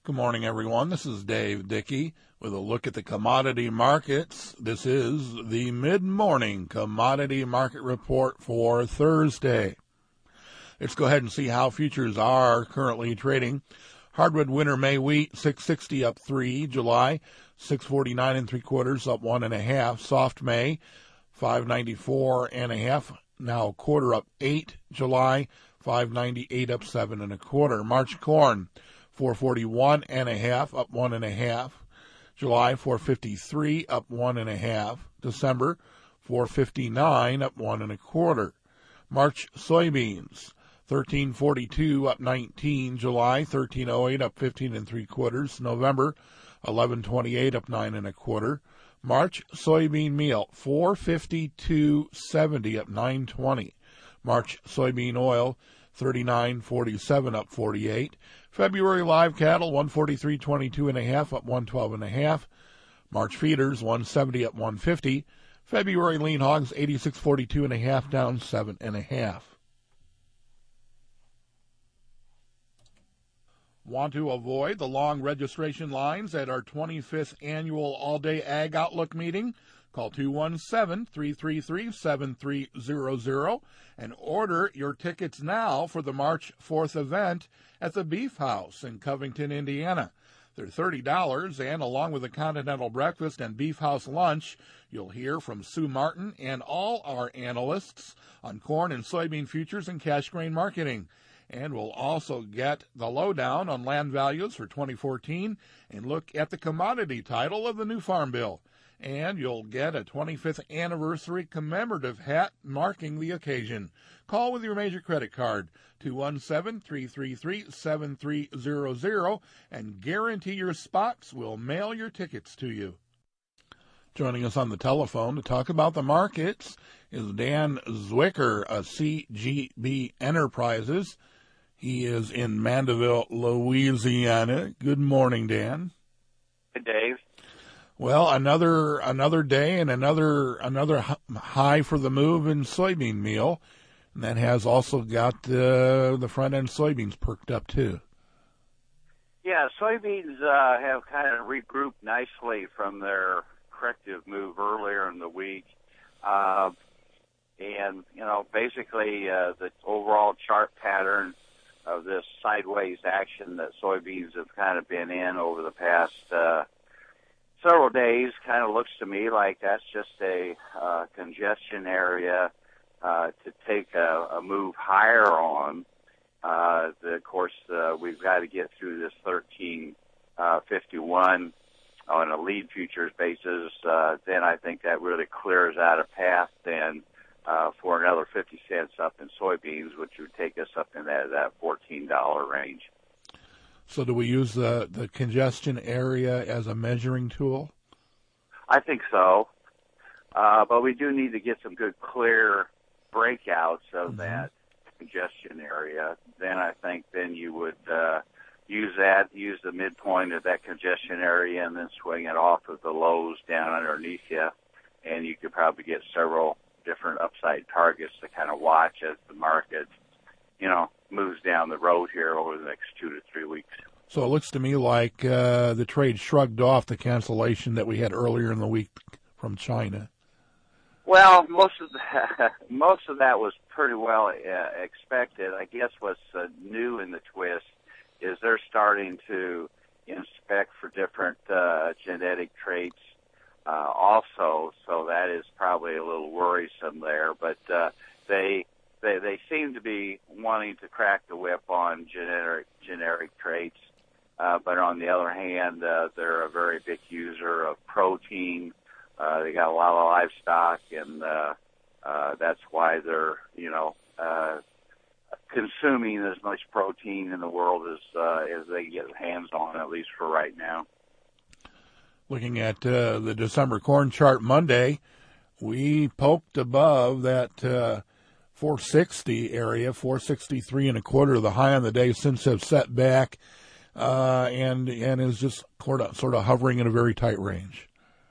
Good morning, everyone. This is Dave Dickey with a look at the commodity markets. This is the mid-morning commodity market report for Thursday. Let's go ahead and see how futures are currently trading. Hardwood winter May wheat, 660 up 3. July, 649 3/4 up 1.5. Soft May, 594.5. Now quarter up 8. July, 598 up 7.25. March corn, 441.5 up 1.5. July 453 up 1.5. December 459 up 1.25. March soybeans 1342 up 19. July 1308 up 15 3/4. November 1128 up 9.25. March soybean meal 452.70 up 9.20. March soybean oil 39.47 up 48. February live cattle 143.22.5 up 112.5. March feeders 170 up 150. February lean hogs 86.42.5 down 7.5. Want to avoid the long registration lines at our 25th annual all-day Ag Outlook meeting? Call 217-333-7300 and order your tickets now for the March 4th event at the Beef House in Covington, Indiana. They're $30, and along with a continental breakfast and Beef House lunch, you'll hear from Sue Martin and all our analysts on corn and soybean futures and cash grain marketing. And we'll also get the lowdown on land values for 2014 and look at the commodity title of the new Farm Bill. And you'll get a 25th anniversary commemorative hat marking the occasion. Call with your major credit card, 217-333-7300, and guarantee your spots. We'll mail your tickets to you. Joining us on the telephone to talk about the markets is Dan Zwicker of CGB Enterprises. He is in Mandeville, Louisiana. Good morning, Dan. Hey, Dave. Well, another day and another high for the move in soybean meal, and that has also got the front end soybeans perked up too. Yeah, soybeans have kind of regrouped nicely from their corrective move earlier in the week, and basically the overall chart pattern of this sideways action that soybeans have kind of been in over the past several days kind of looks to me like that's just a congestion area to take a move higher on. Of course, we've got to get through this 1351 on a lead futures basis. Then I think that really clears out a path then for another 50 cents up in soybeans, which would take us up in that $14 range. So do we use the congestion area as a measuring tool? I think so. But we do need to get some good clear breakouts of that congestion area. Then I think you would use the midpoint of that congestion area and then swing it off of the lows down underneath you. And you could probably get several different upside targets to kind of watch as the market, moves down the road here over the next 2 to 3 weeks. So it looks to me like the trade shrugged off the cancellation that we had earlier in the week from China. Well, most of that was pretty well expected. I guess what's new in the twist is they're starting to inspect for different genetic traits also, so that is probably a little worrisome there. But they seem to be wanting to crack the whip on generic traits, but on the other hand, they're a very big user of protein. They got a lot of livestock, and that's why they're consuming as much protein in the world as they get their hands on, at least for right now. Looking at the December corn chart Monday, we poked above that 460 area, 463 1/4, the high on the day, since have set back and is just sort of hovering in a very tight range.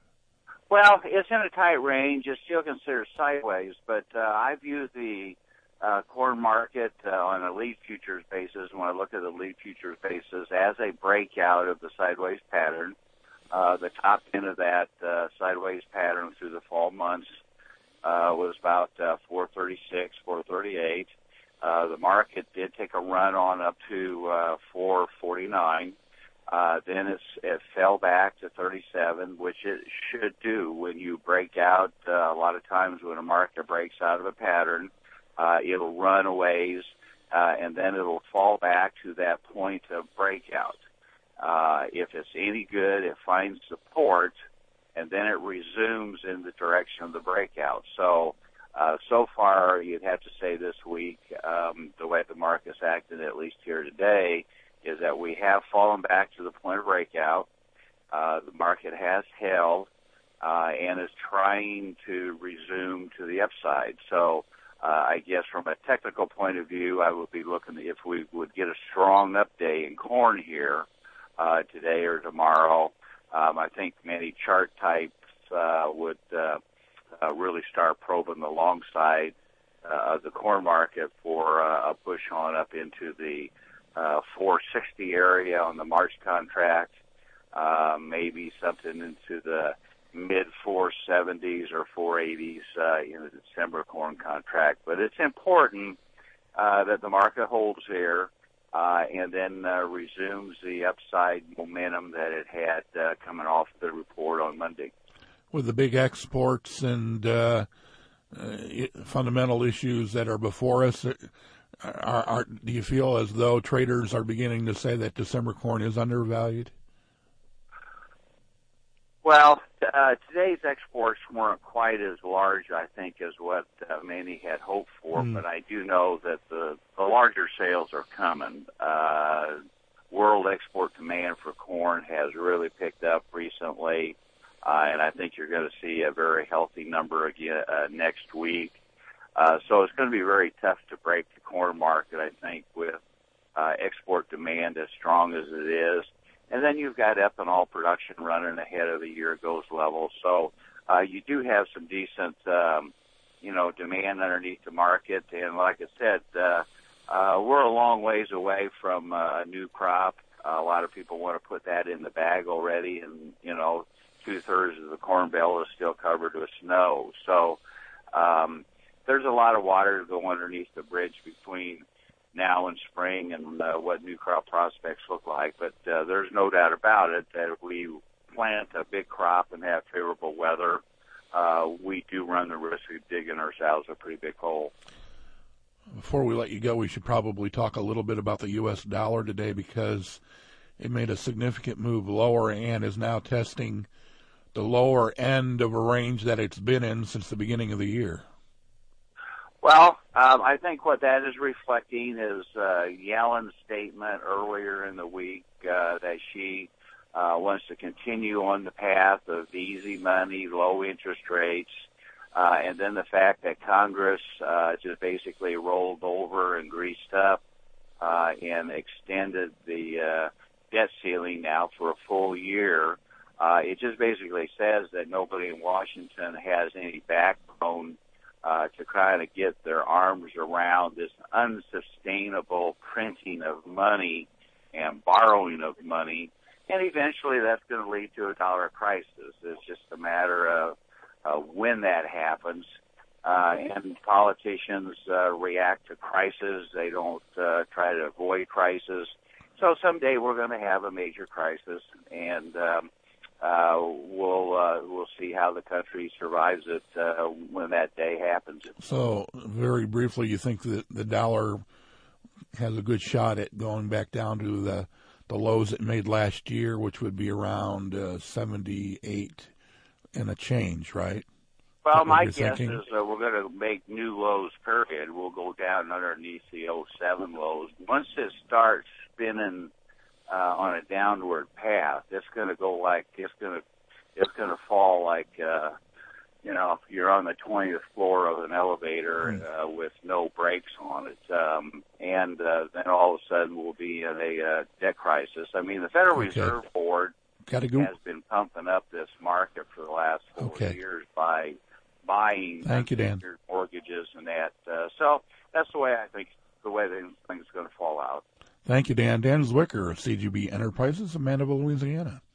Well, it's in a tight range. It's still considered sideways, but I view the corn market on a lead futures basis, when I look at the lead futures basis, as a breakout of the sideways pattern, the top end of that sideways pattern through the fall months was about 436, 438. The market did take a run on up to 449. Then it fell back to 37, which it should do when you break out. A lot of times when a market breaks out of a pattern, it'll run a ways, and then it'll fall back to that point of breakout. If it's any good, it finds support, and then it resumes in the direction of the breakout. So far, you'd have to say this week, the way the market's acted, at least here today, is that we have fallen back to the point of breakout. The market has held and is trying to resume to the upside. So I guess from a technical point of view, I would be looking if we would get a strong update in corn here today or tomorrow. I think many chart types would really start probing the long side of the corn market for a push on up into the 460 area on the March contract, maybe something into the mid 470s or 480s in the December corn contract. But it's important that the market holds here and then resumes the upside momentum that it had coming off the report on Monday. With the big exports and fundamental issues that are before us, do you feel as though traders are beginning to say that December corn is undervalued? Well, today's exports weren't quite as large, I think, as what many had hoped for, but I do know that the larger sales are coming. World export demand for corn has really picked up recently, and I think you're going to see a very healthy number again next week. So it's going to be very tough to break the corn market, I think, with export demand as strong as it is. And then you've got ethanol production running ahead of the year-ago's level. So you do have some decent, demand underneath the market. And like I said, we're a long ways away from a new crop. A lot of people want to put that in the bag already. And, 2/3 of the Corn Belt is still covered with snow. So there's a lot of water to go underneath the bridge between now and spring and what new crop prospects look like. But there's no doubt about it that if we plant a big crop and have favorable weather, we do run the risk of digging ourselves a pretty big hole. Before we let you go, we should probably talk a little bit about the U.S. dollar today because it made a significant move lower and is now testing the lower end of a range that it's been in since the beginning of the year. Well, I think what that is reflecting is Yellen's statement earlier in the week that she wants to continue on the path of easy money, low interest rates, and then the fact that Congress just basically rolled over and greased up and extended the debt ceiling now for a full year. It just basically says that nobody in Washington has any backbone to kind of get their arms around this unsustainable printing of money and borrowing of money. And eventually that's going to lead to a dollar crisis. It's just a matter of when that happens. And politicians react to crisis. They don't try to avoid crisis. So someday we're going to have a major crisis, and we'll see how the country survives it when that day happens. So, very briefly, you think that the dollar has a good shot at going back down to the lows it made last year, which would be around 78 and a change, right? Well, my guess is we're going to make new lows, period. We'll go down underneath the 07 lows. Once it starts spinning on a downward path, it's going to go like it's going to fall like you're on the 20th floor of an elevator with no brakes on it, and then all of a sudden we'll be in a debt crisis. I mean, the Federal Reserve Board has been pumping up this market for the last 4 years by buying Thank you, Dan. mortgages and that. So that's the way I think the way things are going to fall out. Thank you, Dan. Dan Zwicker of CGB Enterprises of Mandeville, Louisiana.